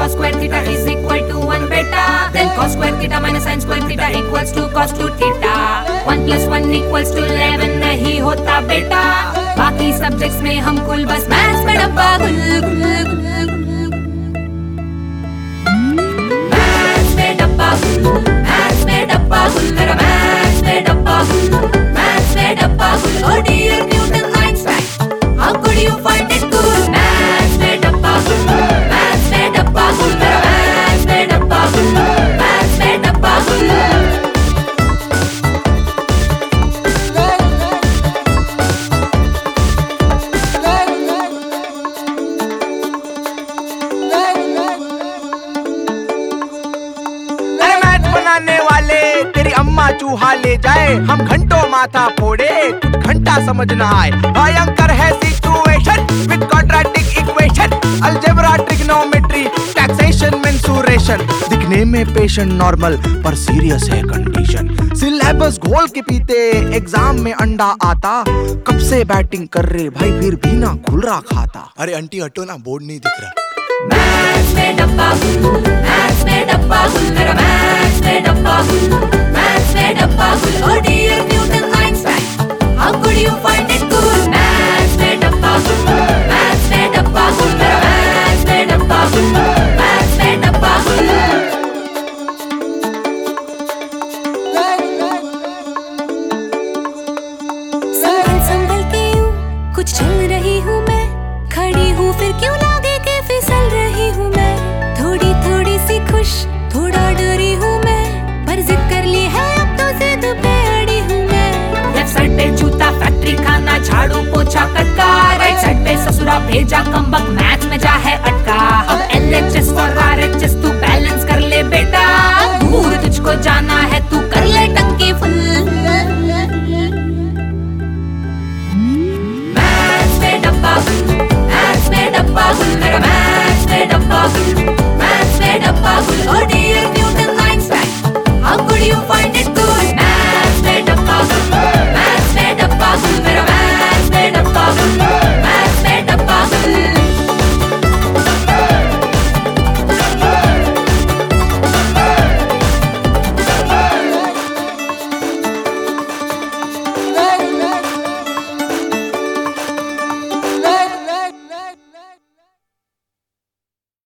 cos square theta is equal to 1 beta. Then cos square theta minus sin square theta equals to cos 2 theta. 1 plus 1 equals to 11 नहीं होता बेटा. बाकी subjects में हम कुल बस मैथ्स में डब्बा गुल गुल गुल. मैथ्स में डब्बा गुल, मैथ्स में डब्बा गुल, मेरा मैथ्स में डब्बा गुल, मैथ्स में डब्बा गुल. Oh dear Newton Einstein, how could you find it good? Maths में डब्बा गुल, मैथ्स में डब्बा गुल, मेरा मैथ्स में डब्बा गुल, मैथ्स में डब्बा गुल. बनाने वाले तेरी अम्मा चूहा ले जाए, हम घंटों माथा फोड़े कुछ घंटा समझ ना आए. भयंकर है situation with quadratic equation, algebra, trigonometry, taxation, mensuration. दिखने में पेशेंट नॉर्मल पर सीरियस है कंडीशन. सिलेबस घोल के पीते एग्जाम में अंडा आता. कब से बैटिंग कर रहे भाई फिर भी ना खुल रहा खाता. अरे आंटी हटो ना, बोर्ड नहीं दिख रहा. मैथ्स में डब्बा गुल, मैथ्स में डब्बा गुल, मेरा मैथ्स में डब्बा गुल, मैथ्स में डब्बा गुल. Oh dear Newton Einstein, how could you find it good? Maths में डब्बा गुल, मैथ्स में डब्बा गुल, मेरा मैथ्स में डब्बा गुल, मैथ्स में डब्बा गुल. संभल संभल के यूं कुछ चल रही हूँ मैं, खड़ी हूँ फिर क्यों लागे के फिसल रही हूँ मैं. थोड़ी थोड़ी सी खुश थोड़ा डरी हूँ मैं, पर जिद कर ली है अब तो जिद पे अड़ी हूँ मैं. लेफ्ट साइड पे जूता फैक्ट्री खाना झाड़ू पोछा कटका, राइट साइड पे ससुरा भेजा कमबख्त मैथ्स में जा है